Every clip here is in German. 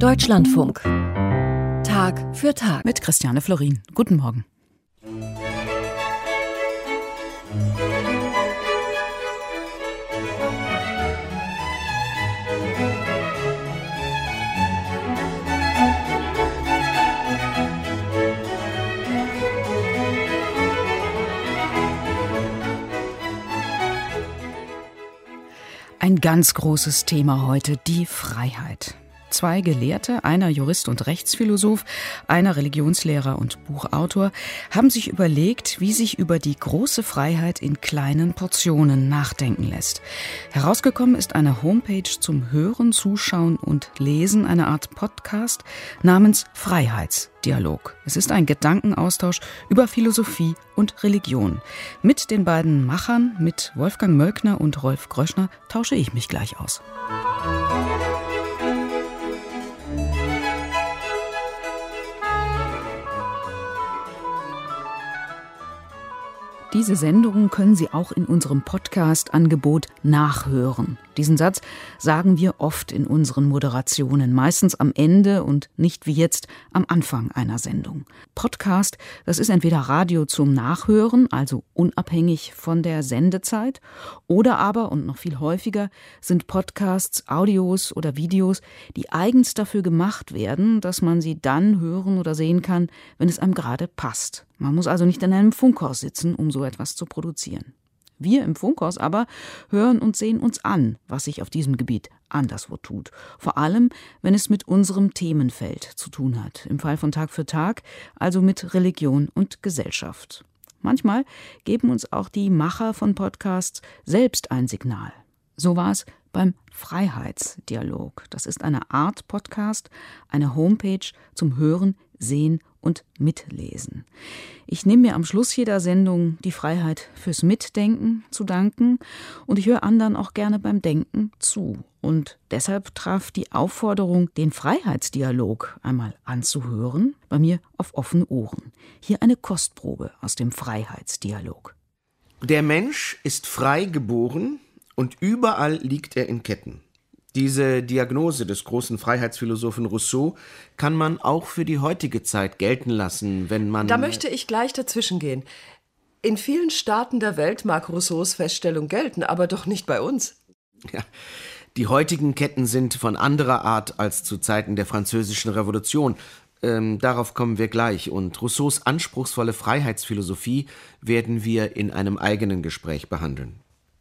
Deutschlandfunk. Tag für Tag. Mit Christiane Florin. Guten Morgen. Ein ganz großes Thema heute, die Freiheit. Zwei Gelehrte, einer Jurist und Rechtsphilosoph, einer Religionslehrer und Buchautor, haben sich überlegt, wie sich über die große Freiheit in kleinen Portionen nachdenken lässt. Herausgekommen ist eine Homepage zum Hören, Zuschauen und Lesen, eine Art Podcast namens Freiheitsdialog. Es ist ein Gedankenaustausch über Philosophie und Religion. Mit den beiden Machern, mit Wolfgang Mölkner und Rolf Gröschner, tausche ich mich gleich aus. Diese Sendungen können Sie auch in unserem Podcast-Angebot nachhören. Diesen Satz sagen wir oft in unseren Moderationen, meistens am Ende und nicht wie jetzt am Anfang einer Sendung. Podcast, das ist entweder Radio zum Nachhören, also unabhängig von der Sendezeit, oder aber, und noch viel häufiger, sind Podcasts, Audios oder Videos, die eigens dafür gemacht werden, dass man sie dann hören oder sehen kann, wenn es einem gerade passt. Man muss also nicht in einem Funkhaus sitzen, um so etwas zu produzieren. Wir im Funkhaus aber hören und sehen uns an, was sich auf diesem Gebiet anderswo tut. Vor allem, wenn es mit unserem Themenfeld zu tun hat. Im Fall von Tag für Tag, also mit Religion und Gesellschaft. Manchmal geben uns auch die Macher von Podcasts selbst ein Signal. So war es beim Freiheitsdialog. Das ist eine Art Podcast, eine Homepage zum Hören, Sehen und Mitlesen. Ich nehme mir am Schluss jeder Sendung die Freiheit fürs Mitdenken zu danken und ich höre anderen auch gerne beim Denken zu. Und deshalb traf die Aufforderung, den Freiheitsdialog einmal anzuhören, bei mir auf offene Ohren. Hier eine Kostprobe aus dem Freiheitsdialog. Der Mensch ist frei geboren und überall liegt er in Ketten. Diese Diagnose des großen Freiheitsphilosophen Rousseau kann man auch für die heutige Zeit gelten lassen, wenn man... Da möchte ich gleich dazwischen gehen. In vielen Staaten der Welt mag Rousseaus Feststellung gelten, aber doch nicht bei uns. Ja, die heutigen Ketten sind von anderer Art als zu Zeiten der Französischen Revolution. Darauf kommen wir gleich. Und Rousseaus anspruchsvolle Freiheitsphilosophie werden wir in einem eigenen Gespräch behandeln.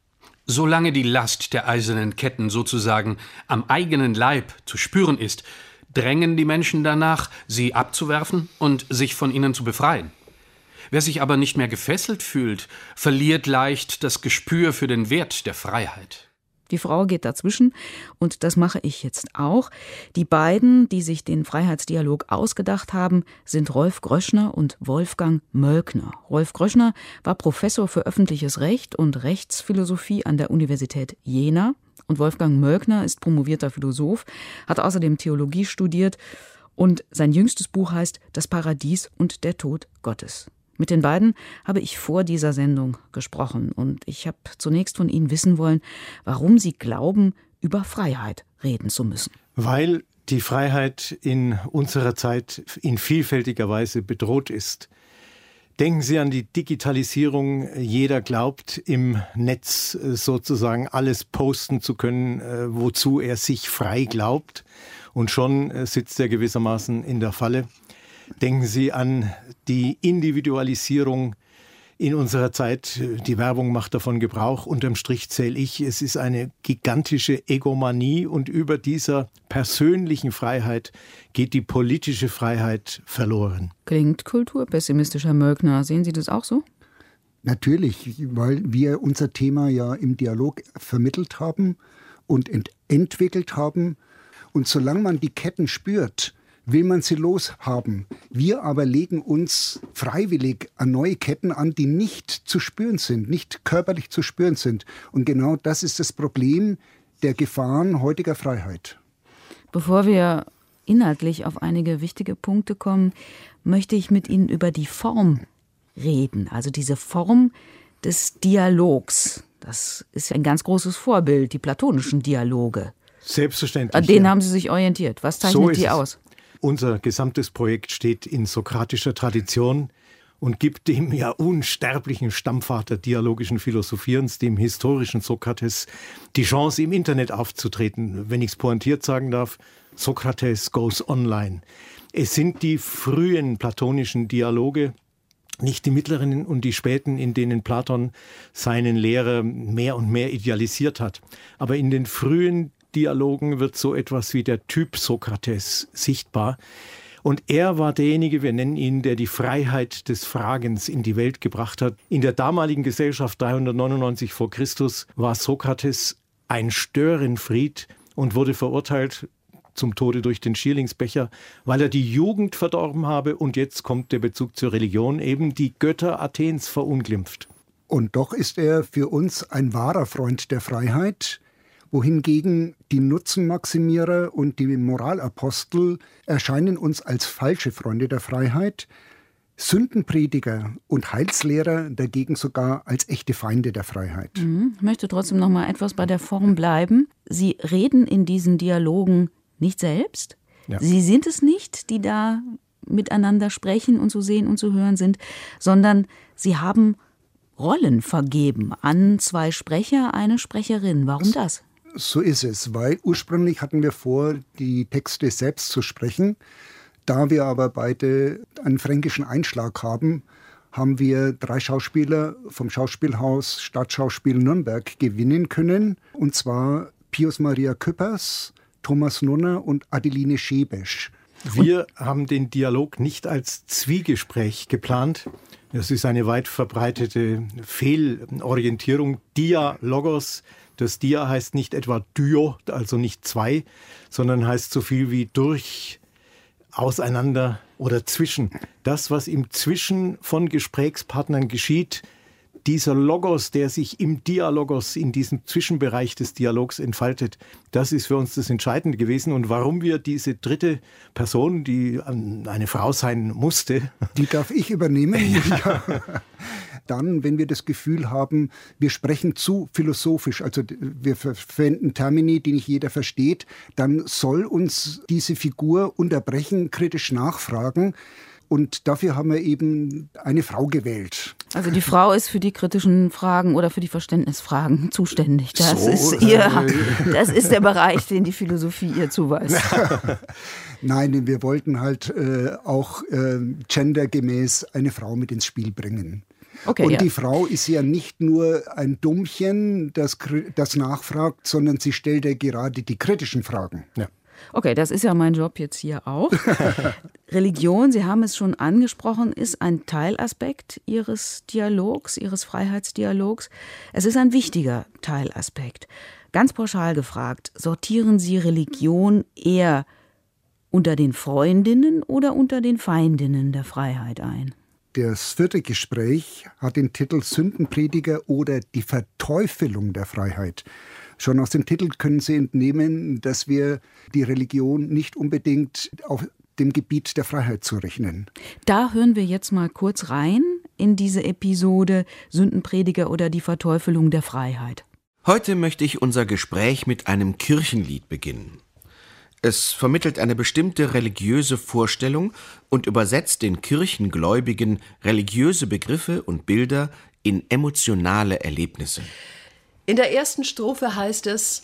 Solange die Last der eisernen Ketten sozusagen am eigenen Leib zu spüren ist, drängen die Menschen danach, sie abzuwerfen und sich von ihnen zu befreien. Wer sich aber nicht mehr gefesselt fühlt, verliert leicht das Gespür für den Wert der Freiheit. Die Frau geht dazwischen und das mache ich jetzt auch. Die beiden, die sich den Freiheitsdialog ausgedacht haben, sind Rolf Gröschner und Wolfgang Mölkner. Rolf Gröschner war Professor für öffentliches Recht und Rechtsphilosophie an der Universität Jena und Wolfgang Mölkner ist promovierter Philosoph, hat außerdem Theologie studiert und sein jüngstes Buch heißt Das Paradies und der Tod Gottes. Mit den beiden habe ich vor dieser Sendung gesprochen und ich habe zunächst von Ihnen wissen wollen, warum Sie glauben, über Freiheit reden zu müssen. Weil die Freiheit in unserer Zeit in vielfältiger Weise bedroht ist. Denken Sie an die Digitalisierung. Jeder glaubt, im Netz sozusagen alles posten zu können, wozu er sich frei glaubt. Und schon sitzt er gewissermaßen in der Falle. Denken Sie an die Individualisierung in unserer Zeit. Die Werbung macht davon Gebrauch. Unterm Strich zähle ich, es ist eine gigantische Egomanie und über dieser persönlichen Freiheit geht die politische Freiheit verloren. Klingt kulturpessimistisch, Herr Mölkner. Sehen Sie das auch so? Natürlich, weil wir unser Thema ja im Dialog vermittelt haben und entwickelt haben. Und solange man die Ketten spürt, will man sie loshaben. Wir aber legen uns freiwillig an neue Ketten an, die nicht zu spüren sind, nicht körperlich zu spüren sind. Und genau das ist das Problem der Gefahren heutiger Freiheit. Bevor wir inhaltlich auf einige wichtige Punkte kommen, möchte ich mit Ihnen über die Form reden. Also diese Form des Dialogs. Das ist ein ganz großes Vorbild, die platonischen Dialoge. Selbstverständlich. An denen haben Sie sich orientiert. Was zeichnet die aus? Unser gesamtes Projekt steht in sokratischer Tradition und gibt dem ja unsterblichen Stammvater dialogischen Philosophierens, dem historischen Sokrates, die Chance, im Internet aufzutreten. Wenn ich es pointiert sagen darf, Sokrates goes online. Es sind die frühen platonischen Dialoge, nicht die mittleren und die späten, in denen Platon seinen Lehrer mehr und mehr idealisiert hat. Aber in den frühen Dialogen wird so etwas wie der Typ Sokrates sichtbar. Und er war derjenige, wir nennen ihn, der die Freiheit des Fragens in die Welt gebracht hat. In der damaligen Gesellschaft 399 vor Christus war Sokrates ein Störenfried und wurde verurteilt zum Tode durch den Schierlingsbecher, weil er die Jugend verdorben habe. Und jetzt kommt der Bezug zur Religion, eben die Götter Athens verunglimpft. Und doch ist er für uns ein wahrer Freund der Freiheit, wohingegen die Nutzenmaximierer und die Moralapostel erscheinen uns als falsche Freunde der Freiheit, Sündenprediger und Heilslehrer dagegen sogar als echte Feinde der Freiheit. Ich möchte trotzdem noch mal etwas bei der Form bleiben. Sie reden in diesen Dialogen nicht selbst. Ja. Sie sind es nicht, die da miteinander sprechen und zu sehen und zu hören sind, sondern sie haben Rollen vergeben an zwei Sprecher, eine Sprecherin. Warum das? So ist es, weil ursprünglich hatten wir vor, die Texte selbst zu sprechen. Da wir aber beide einen fränkischen Einschlag haben, haben wir 3 Schauspieler vom Schauspielhaus Stadtschauspiel Nürnberg gewinnen können. Und zwar Pius Maria Küppers, Thomas Nunner und Adeline Schebesch. Wir haben den Dialog nicht als Zwiegespräch geplant. Das ist eine weit verbreitete Fehlorientierung. Dialogos. Das Dia heißt nicht etwa Dio, also nicht zwei, sondern heißt so viel wie durch, auseinander oder zwischen. Das, was im Zwischen von Gesprächspartnern geschieht, dieser Logos, der sich im Dialogos, in diesem Zwischenbereich des Dialogs entfaltet, das ist für uns das Entscheidende gewesen. Und warum wir diese dritte Person, die eine Frau sein musste... Die darf ich übernehmen. Ja. Dann, wenn wir das Gefühl haben, wir sprechen zu philosophisch, also wir verwenden Termini, die nicht jeder versteht, dann soll uns diese Figur unterbrechen, kritisch nachfragen. Und dafür haben wir eben eine Frau gewählt. Also die Frau ist für die kritischen Fragen oder für die Verständnisfragen zuständig. Das ist der Bereich, den die Philosophie ihr zuweist. Nein, wir wollten halt auch gendergemäß eine Frau mit ins Spiel bringen. Okay, und die Frau ist ja nicht nur ein Dummchen, das nachfragt, sondern sie stellt ja gerade die kritischen Fragen. Ja. Okay, das ist ja mein Job jetzt hier auch. Religion, Sie haben es schon angesprochen, ist ein Teilaspekt Ihres Dialogs, Ihres Freiheitsdialogs. Es ist ein wichtiger Teilaspekt. Ganz pauschal gefragt, sortieren Sie Religion eher unter den Freundinnen oder unter den Feindinnen der Freiheit ein? Das 4. Gespräch hat den Titel Sündenprediger oder die Verteufelung der Freiheit. Schon aus dem Titel können Sie entnehmen, dass wir die Religion nicht unbedingt auf dem Gebiet der Freiheit zurechnen. Da hören wir jetzt mal kurz rein in diese Episode Sündenprediger oder die Verteufelung der Freiheit. Heute möchte ich unser Gespräch mit einem Kirchenlied beginnen. Es vermittelt eine bestimmte religiöse Vorstellung und übersetzt den Kirchengläubigen religiöse Begriffe und Bilder in emotionale Erlebnisse. In der ersten Strophe heißt es: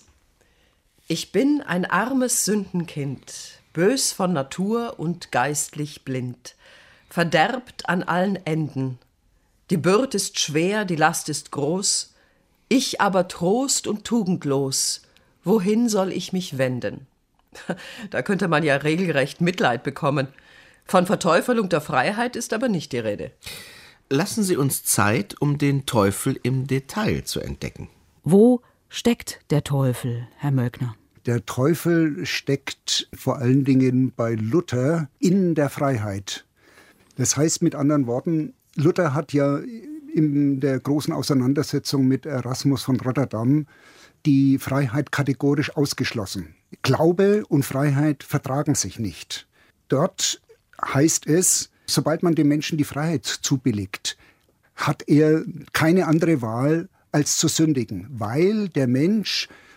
Ich bin ein armes Sündenkind, bös von Natur und geistlich blind, verderbt an allen Enden. Die Bürd ist schwer, die Last ist groß, ich aber Trost und tugendlos. Wohin soll ich mich wenden? Da könnte man ja regelrecht Mitleid bekommen. Von Verteufelung der Freiheit ist aber nicht die Rede. Lassen Sie uns Zeit, um den Teufel im Detail zu entdecken. Wo steckt der Teufel, Herr Mölkner? Der Teufel steckt vor allen Dingen bei Luther in der Freiheit. Das heißt mit anderen Worten, Luther hat ja in der großen Auseinandersetzung mit Erasmus von Rotterdam die Freiheit kategorisch ausgeschlossen. Glaube und Freiheit vertragen sich nicht. Dort heißt es, sobald man dem Menschen die Freiheit zubilligt, hat er keine andere Wahl, als zu sündigen, weil der Mensch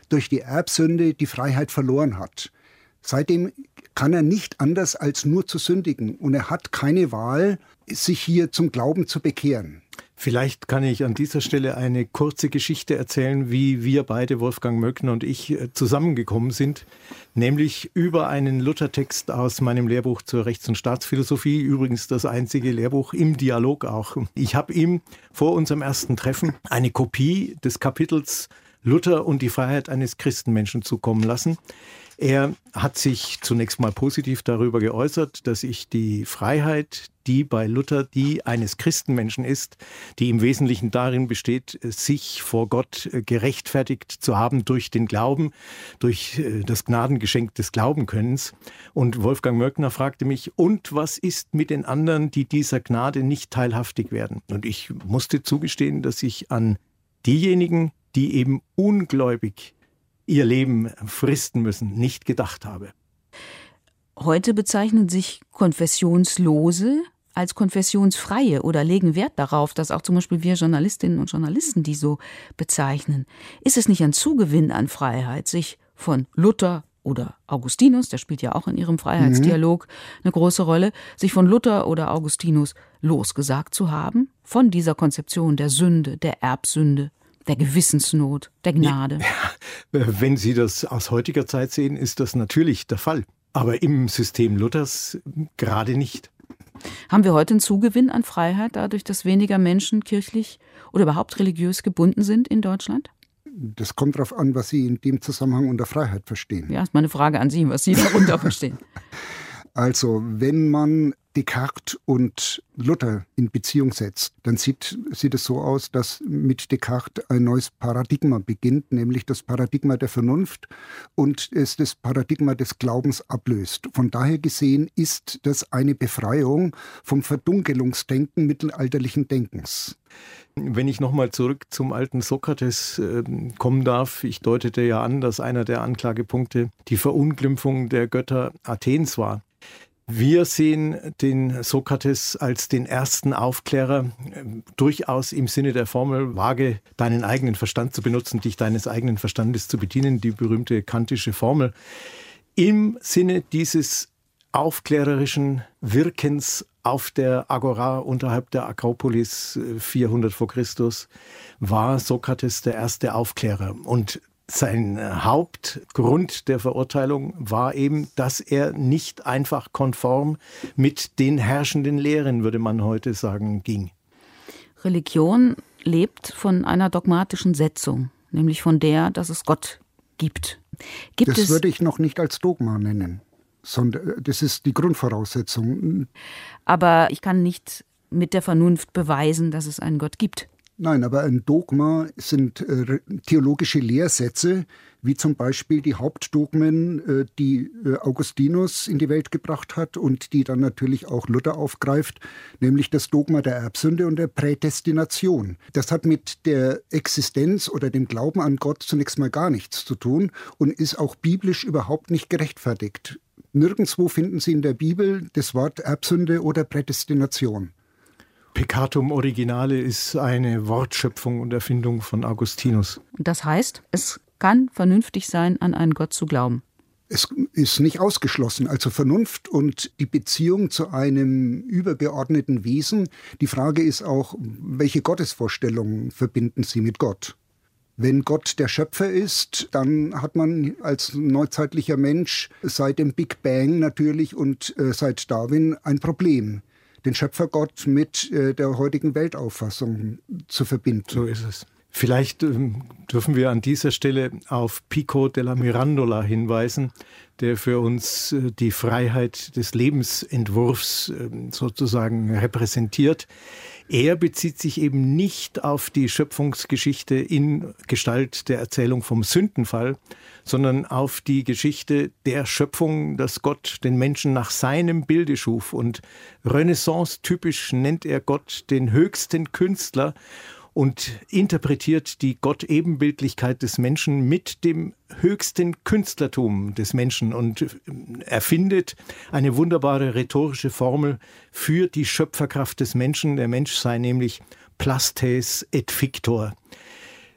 durch die Erbsünde die Freiheit verloren hat. Seitdem kann er nicht anders als nur zu sündigen. Und er hat keine Wahl, sich hier zum Glauben zu bekehren. Vielleicht kann ich an dieser Stelle eine kurze Geschichte erzählen, wie wir beide, Wolfgang Möckner und ich, zusammengekommen sind. Nämlich über einen Luthertext aus meinem Lehrbuch zur Rechts- und Staatsphilosophie. Übrigens das einzige Lehrbuch im Dialog auch. Ich habe ihm vor unserem ersten Treffen eine Kopie des Kapitels Luther und die Freiheit eines Christenmenschen zukommen lassen. Er hat sich zunächst mal positiv darüber geäußert, dass ich die Freiheit, die bei Luther die eines Christenmenschen ist, die im Wesentlichen darin besteht, sich vor Gott gerechtfertigt zu haben durch den Glauben, durch das Gnadengeschenk des Glaubenkönnens. Und Wolfgang Möckner fragte mich, und was ist mit den anderen, die dieser Gnade nicht teilhaftig werden? Und ich musste zugestehen, dass ich an diejenigen, die eben ungläubig ihr Leben fristen müssen, nicht gedacht habe. Heute bezeichnen sich Konfessionslose als konfessionsfreie oder legen Wert darauf, dass auch zum Beispiel wir Journalistinnen und Journalisten die so bezeichnen. Ist es nicht ein Zugewinn an Freiheit, sich von Luther oder Augustinus, der spielt ja auch in ihrem Freiheitsdialog eine große Rolle, sich von Luther oder Augustinus losgesagt zu haben, von dieser Konzeption der Sünde, der Erbsünde, der Gewissensnot, der Gnade? Ja, wenn Sie das aus heutiger Zeit sehen, ist das natürlich der Fall. Aber im System Luthers gerade nicht. Haben wir heute einen Zugewinn an Freiheit, dadurch, dass weniger Menschen kirchlich oder überhaupt religiös gebunden sind in Deutschland? Das kommt darauf an, was Sie in dem Zusammenhang unter Freiheit verstehen. Ja, ist meine Frage an Sie, was Sie darunter verstehen. Also, wenn man Descartes und Luther in Beziehung setzt, dann sieht es so aus, dass mit Descartes ein neues Paradigma beginnt, nämlich das Paradigma der Vernunft und es das Paradigma des Glaubens ablöst. Von daher gesehen ist das eine Befreiung vom Verdunkelungsdenken mittelalterlichen Denkens. Wenn ich nochmal zurück zum alten Sokrates kommen darf, ich deutete ja an, dass einer der Anklagepunkte die Verunglimpfung der Götter Athens war. Wir sehen den Sokrates als den ersten Aufklärer, durchaus im Sinne der Formel, wage deinen eigenen Verstand zu benutzen, dich deines eigenen Verstandes zu bedienen, die berühmte kantische Formel. Im Sinne dieses aufklärerischen Wirkens auf der Agora unterhalb der Akropolis 400 vor Christus war Sokrates der erste Aufklärer. Und sein Hauptgrund der Verurteilung war eben, dass er nicht einfach konform mit den herrschenden Lehren, würde man heute sagen, ging. Religion lebt von einer dogmatischen Setzung, nämlich von der, dass es Gott gibt. Das würde ich noch nicht als Dogma nennen, sondern das ist die Grundvoraussetzung. Aber ich kann nicht mit der Vernunft beweisen, dass es einen Gott gibt. Nein, aber ein Dogma sind theologische Lehrsätze, wie zum Beispiel die Hauptdogmen, die Augustinus in die Welt gebracht hat und die dann natürlich auch Luther aufgreift, nämlich das Dogma der Erbsünde und der Prädestination. Das hat mit der Existenz oder dem Glauben an Gott zunächst mal gar nichts zu tun und ist auch biblisch überhaupt nicht gerechtfertigt. Nirgendwo finden Sie in der Bibel das Wort Erbsünde oder Prädestination. Peccatum originale ist eine Wortschöpfung und Erfindung von Augustinus. Das heißt, es kann vernünftig sein, an einen Gott zu glauben. Es ist nicht ausgeschlossen. Also Vernunft und die Beziehung zu einem übergeordneten Wesen. Die Frage ist auch, welche Gottesvorstellungen verbinden Sie mit Gott? Wenn Gott der Schöpfer ist, dann hat man als neuzeitlicher Mensch seit dem Big Bang natürlich und seit Darwin ein Problem, den Schöpfergott mit der heutigen Weltauffassung zu verbinden. So ist es. Vielleicht dürfen wir an dieser Stelle auf Pico della Mirandola hinweisen, der für uns die Freiheit des Lebensentwurfs sozusagen repräsentiert. Er bezieht sich eben nicht auf die Schöpfungsgeschichte in Gestalt der Erzählung vom Sündenfall, sondern auf die Geschichte der Schöpfung, dass Gott den Menschen nach seinem Bilde schuf. Und Renaissance-typisch nennt er Gott den höchsten Künstler und interpretiert die Gott-Ebenbildlichkeit des Menschen mit dem höchsten Künstlertum des Menschen und erfindet eine wunderbare rhetorische Formel für die Schöpferkraft des Menschen. Der Mensch sei nämlich Plastes et Fictor.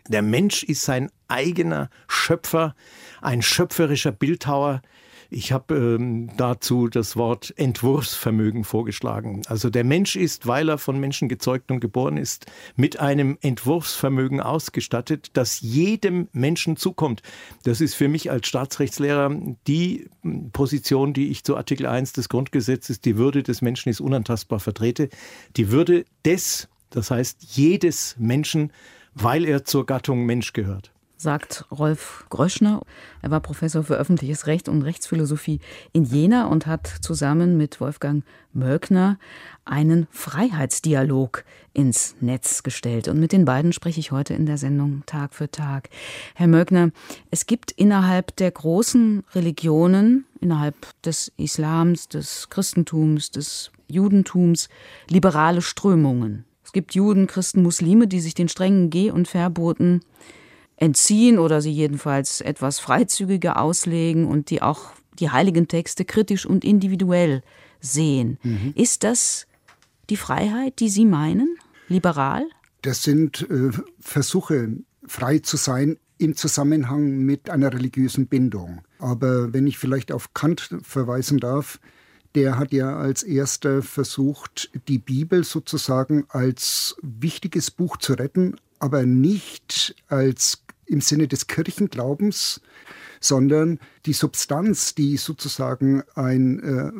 Der Mensch ist sein eigener Schöpfer, ein schöpferischer Bildhauer. Ich habe dazu das Wort Entwurfsvermögen vorgeschlagen. Also der Mensch ist, weil er von Menschen gezeugt und geboren ist, mit einem Entwurfsvermögen ausgestattet, das jedem Menschen zukommt. Das ist für mich als Staatsrechtslehrer die Position, die ich zu Artikel 1 des Grundgesetzes, die Würde des Menschen ist unantastbar, vertrete. Die Würde des, das heißt jedes Menschen, weil er zur Gattung Mensch gehört. Sagt Rolf Gröschner. Er war Professor für öffentliches Recht und Rechtsphilosophie in Jena und hat zusammen mit Wolfgang Möckner einen Freiheitsdialog ins Netz gestellt. Und mit den beiden spreche ich heute in der Sendung Tag für Tag. Herr Möckner, es gibt innerhalb der großen Religionen, innerhalb des Islams, des Christentums, des Judentums, liberale Strömungen. Es gibt Juden, Christen, Muslime, die sich den strengen Geh- und Verboten entziehen oder sie jedenfalls etwas freizügiger auslegen und die auch die heiligen Texte kritisch und individuell sehen. Ist das die Freiheit, die Sie meinen? Liberal? Das sind Versuche, frei zu sein im Zusammenhang mit einer religiösen Bindung. Aber wenn ich vielleicht auf Kant verweisen darf, der hat ja als erster versucht, die Bibel sozusagen als wichtiges Buch zu retten, aber nicht als im Sinne des Kirchenglaubens, sondern die Substanz, die sozusagen ein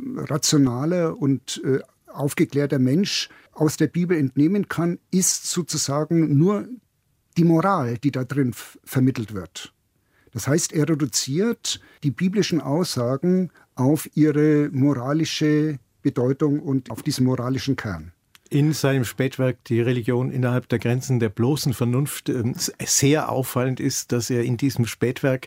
rationaler und aufgeklärter Mensch aus der Bibel entnehmen kann, ist sozusagen nur die Moral, die da drin vermittelt wird. Das heißt, er reduziert die biblischen Aussagen auf ihre moralische Bedeutung und auf diesen moralischen Kern. In seinem Spätwerk Die Religion innerhalb der Grenzen der bloßen Vernunft sehr auffallend ist, dass er in diesem Spätwerk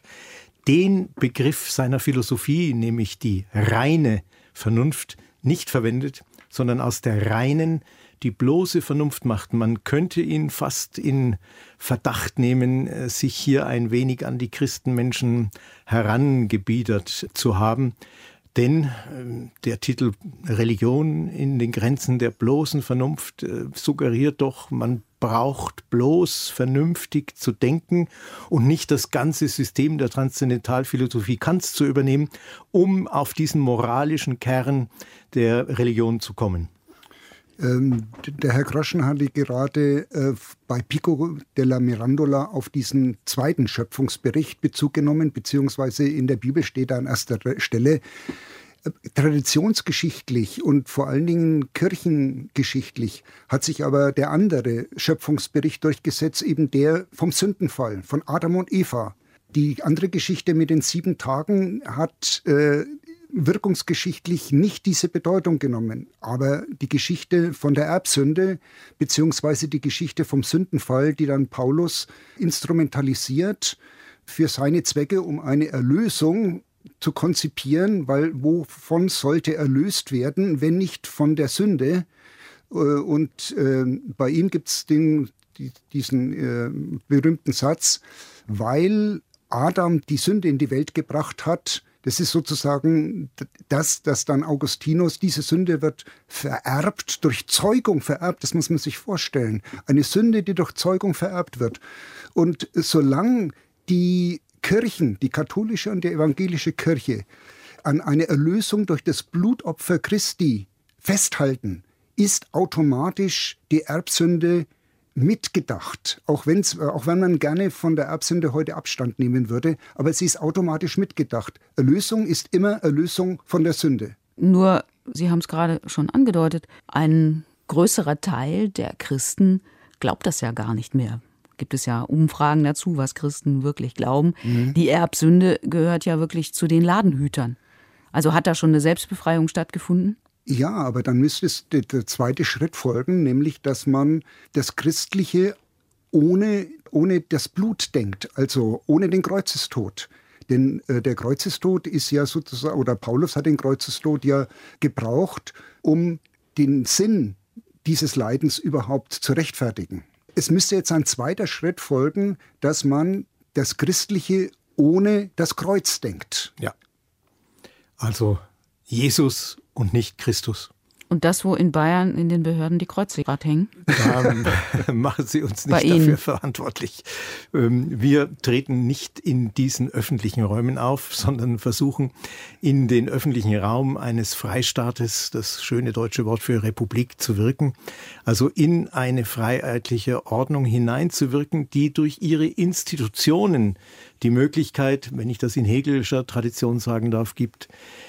den Begriff seiner Philosophie, nämlich die reine Vernunft, nicht verwendet, sondern aus der reinen die bloße Vernunft macht. Man könnte ihn fast in Verdacht nehmen, sich hier ein wenig an die Christenmenschen herangebiedert zu haben. Denn der Titel Religion in den Grenzen der bloßen Vernunft suggeriert doch, man braucht bloß vernünftig zu denken und nicht das ganze System der Transzendentalphilosophie Kants zu übernehmen, um auf diesen moralischen Kern der Religion zu kommen. Der Herr Groschen hatte gerade bei Pico della Mirandola auf diesen zweiten Schöpfungsbericht Bezug genommen, beziehungsweise in der Bibel steht an erster Stelle. Traditionsgeschichtlich und vor allen Dingen kirchengeschichtlich hat sich aber der andere Schöpfungsbericht durchgesetzt, eben der vom Sündenfall, von Adam und Eva. Die andere Geschichte mit den 7 Tagen hat wirkungsgeschichtlich nicht diese Bedeutung genommen. Aber die Geschichte von der Erbsünde beziehungsweise die Geschichte vom Sündenfall, die dann Paulus instrumentalisiert für seine Zwecke, um eine Erlösung zu konzipieren, weil wovon sollte erlöst werden, wenn nicht von der Sünde? Und bei ihm gibt es diesen berühmten Satz, weil Adam die Sünde in die Welt gebracht hat. Das ist sozusagen das, dass dann Augustinus, diese Sünde wird vererbt, durch Zeugung vererbt, das muss man sich vorstellen. Eine Sünde, die durch Zeugung vererbt wird. Und solange die Kirchen, die katholische und die evangelische Kirche, an eine Erlösung durch das Blutopfer Christi festhalten, ist automatisch die Erbsünde mitgedacht, auch wenn man gerne von der Erbsünde heute Abstand nehmen würde, aber sie ist automatisch mitgedacht. Erlösung ist immer Erlösung von der Sünde. Nur, Sie haben es gerade schon angedeutet, ein größerer Teil der Christen glaubt das ja gar nicht mehr. Gibt es ja Umfragen dazu, was Christen wirklich glauben. Die Erbsünde gehört ja wirklich zu den Ladenhütern. Also hat da schon eine Selbstbefreiung stattgefunden? Ja, aber dann müsste der zweite Schritt folgen, nämlich, dass man das Christliche ohne das Blut denkt, also ohne den Kreuzestod. Denn der Kreuzestod ist ja sozusagen, oder Paulus hat den Kreuzestod ja gebraucht, um den Sinn dieses Leidens überhaupt zu rechtfertigen. Es müsste jetzt ein zweiter Schritt folgen, dass man das Christliche ohne das Kreuz denkt. Ja, also Jesus und nicht Christus. Und das, wo in Bayern in den Behörden die Kreuze gerade hängen? Da machen Sie uns nicht dafür verantwortlich. Wir treten nicht in diesen öffentlichen Räumen auf, sondern versuchen in den öffentlichen Raum eines Freistaates, das schöne deutsche Wort für Republik, zu wirken. Also in eine freiheitliche Ordnung hineinzuwirken, die durch ihre Institutionen die Möglichkeit, wenn ich das in hegelischer Tradition sagen darf, gibt,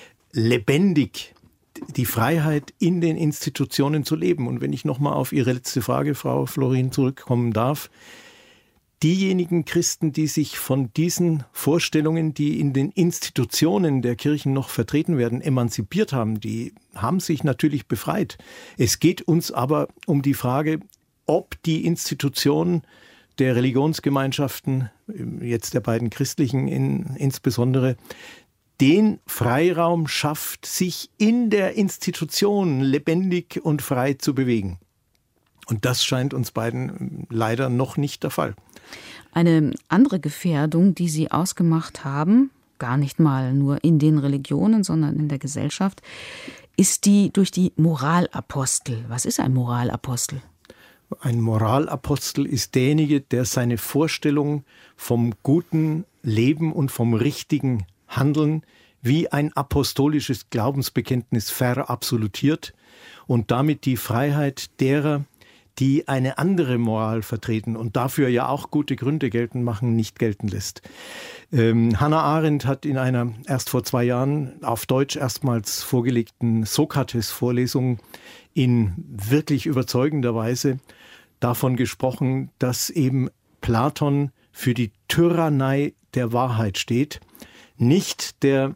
lebendig die Freiheit in den Institutionen zu leben. Und wenn ich nochmal auf Ihre letzte Frage, Frau Florin, zurückkommen darf, diejenigen Christen, die sich von diesen Vorstellungen, die in den Institutionen der Kirchen noch vertreten werden, emanzipiert haben, die haben sich natürlich befreit. Es geht uns aber um die Frage, ob die Institutionen der Religionsgemeinschaften, jetzt der beiden christlichen insbesondere, den Freiraum schafft, sich in der Institution lebendig und frei zu bewegen. Und das scheint uns beiden leider noch nicht der Fall. Eine andere Gefährdung, die Sie ausgemacht haben, gar nicht mal nur in den Religionen, sondern in der Gesellschaft, ist die durch die Moralapostel. Was ist ein Moralapostel? Ein Moralapostel ist derjenige, der seine Vorstellung vom guten Leben und vom richtigen Handeln wie ein apostolisches Glaubensbekenntnis verabsolutiert und damit die Freiheit derer, die eine andere Moral vertreten und dafür ja auch gute Gründe geltend machen, nicht gelten lässt. Hannah Arendt hat in einer erst vor 2 Jahren auf Deutsch erstmals vorgelegten Sokrates-Vorlesung in wirklich überzeugender Weise davon gesprochen, dass eben Platon für die Tyrannei der Wahrheit steht. Nicht der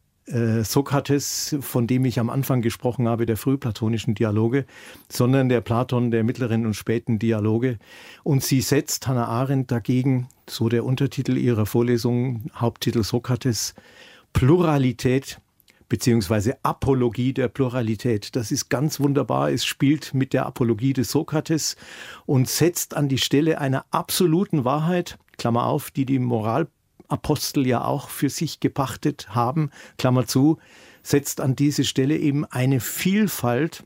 Sokrates, von dem ich am Anfang gesprochen habe, der frühplatonischen Dialoge, sondern der Platon der mittleren und späten Dialoge. Und sie setzt, Hannah Arendt, dagegen, so der Untertitel ihrer Vorlesung, Haupttitel Sokrates, Pluralität bzw. Apologie der Pluralität. Das ist ganz wunderbar. Es spielt mit der Apologie des Sokrates und setzt an die Stelle einer absoluten Wahrheit, Klammer auf, die die Moralapostel ja auch für sich gepachtet haben, Klammer zu, setzt an diese Stelle eben eine Vielfalt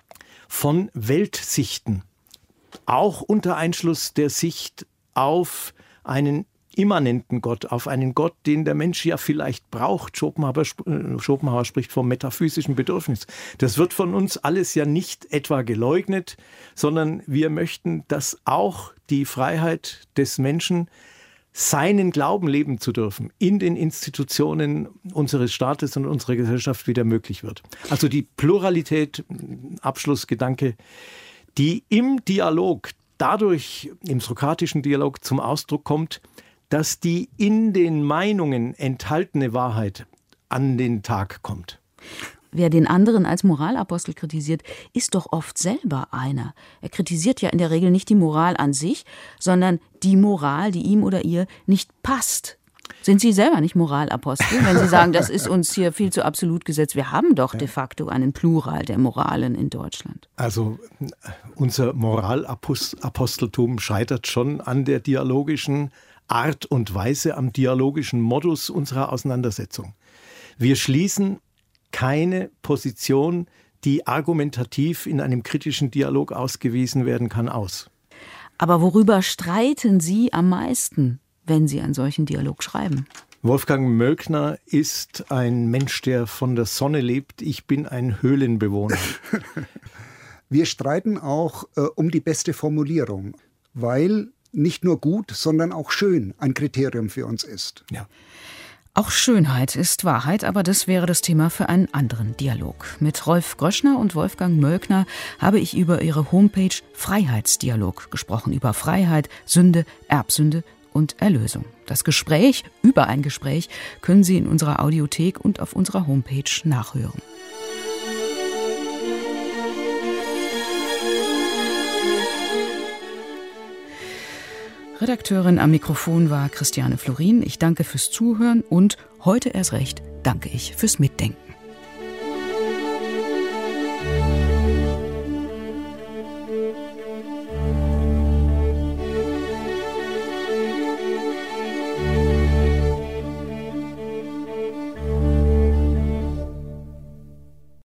von Weltsichten, auch unter Einschluss der Sicht auf einen immanenten Gott, auf einen Gott, den der Mensch ja vielleicht braucht. Schopenhauer spricht vom metaphysischen Bedürfnis. Das wird von uns alles ja nicht etwa geleugnet, sondern wir möchten, dass auch die Freiheit des Menschen, seinen Glauben leben zu dürfen, in den Institutionen unseres Staates und unserer Gesellschaft wieder möglich wird. Also die Pluralität, Abschlussgedanke, die im Dialog, dadurch im sokratischen Dialog zum Ausdruck kommt, dass die in den Meinungen enthaltene Wahrheit an den Tag kommt. Wer den anderen als Moralapostel kritisiert, ist doch oft selber einer. Er kritisiert ja in der Regel nicht die Moral an sich, sondern die Moral, die ihm oder ihr nicht passt. Sind Sie selber nicht Moralapostel, wenn Sie sagen, das ist uns hier viel zu absolut gesetzt? Wir haben doch de facto einen Plural der Moralen in Deutschland. Also unser Moralaposteltum scheitert schon an der dialogischen Art und Weise, am dialogischen Modus unserer Auseinandersetzung. Wir schließen keine Position, die argumentativ in einem kritischen Dialog ausgewiesen werden kann, aus. Aber worüber streiten Sie am meisten, wenn Sie einen solchen Dialog schreiben? Wolfgang Möckner ist ein Mensch, der von der Sonne lebt. Ich bin ein Höhlenbewohner. Wir streiten auch um die beste Formulierung, weil nicht nur gut, sondern auch schön ein Kriterium für uns ist. Ja. Auch Schönheit ist Wahrheit, aber das wäre das Thema für einen anderen Dialog. Mit Rolf Gröschner und Wolfgang Möckner habe ich über ihre Homepage Freiheitsdialog gesprochen, über Freiheit, Sünde, Erbsünde und Erlösung. Das Gespräch über ein Gespräch können Sie in unserer Audiothek und auf unserer Homepage nachhören. Redakteurin am Mikrofon war Christiane Florin. Ich danke fürs Zuhören und heute erst recht danke ich fürs Mitdenken.